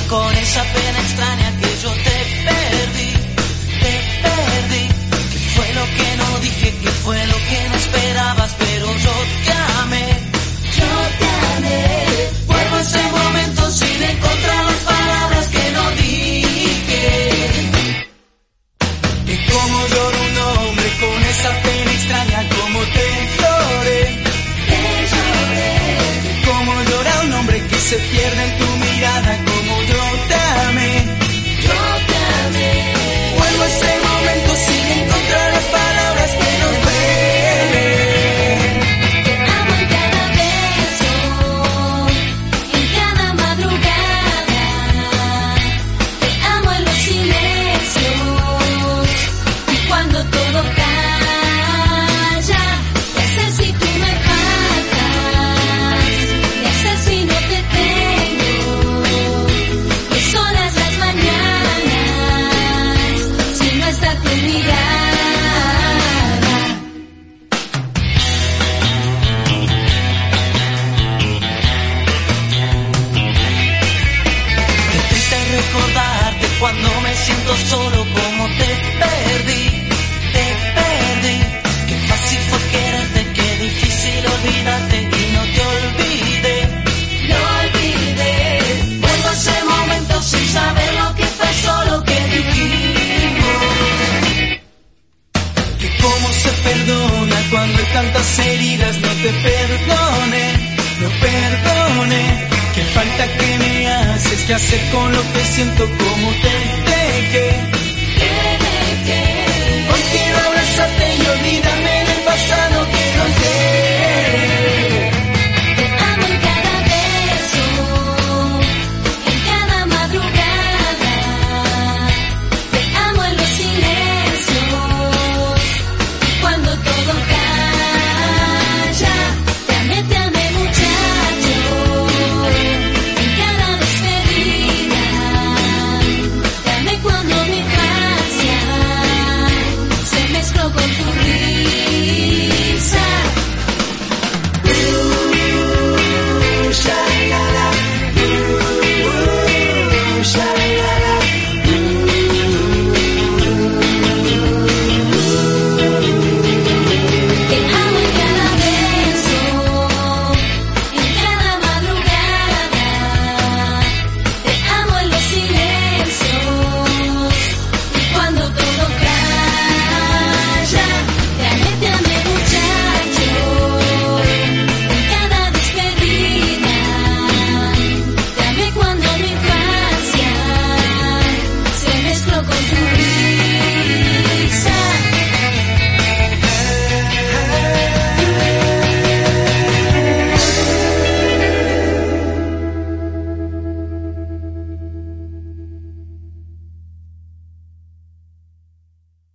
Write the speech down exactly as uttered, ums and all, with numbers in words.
con esa pena extraña que yo te perdí, te perdí. ¿Qué fue lo que no dije? ¿Qué fue lo que no esperabas? Pero yo te amé, yo te amé. Vuelvo a ese momento sin encontrar las palabras que no dije. Y como llora un hombre con esa pena extraña, como te lloré, te lloré. Y como llora un hombre que se pierde en tu mirada, como yo te amé, yo te amé. Vuelvo a ese momento sin encontrar las palabras que nos duelen. Te amo en cada beso, en cada madrugada. Te amo en los silencios y cuando todo calla. ¿Qué hacer si tú me faltas? ¿Qué hacer si no te tengo? ¿Qué solas las mañanas si no está tu mirada? Qué triste recordarte cuando me siento solo, como te perdí, te perdí. Qué fácil fue quererte, qué difícil olvidarte y no te olvidé, no olvidé. Vuelvo a ese momento sin saber lo que fue solo que dijimos. Que cómo se perdona cuando hay tantas heridas, no te perdone, no perdone. Qué falta que me haces, qué hacer con lo que siento, como te dejé, te dejé. Hoy quiero abrazarte y olvídame del pasado que nos dé. Te amo en cada beso, en cada madrugada. Te amo en los silencios y cuando todo calla. Te amé, te amé muchacho, en cada despedida. Te amé cuando mi infancia se mezcló con tu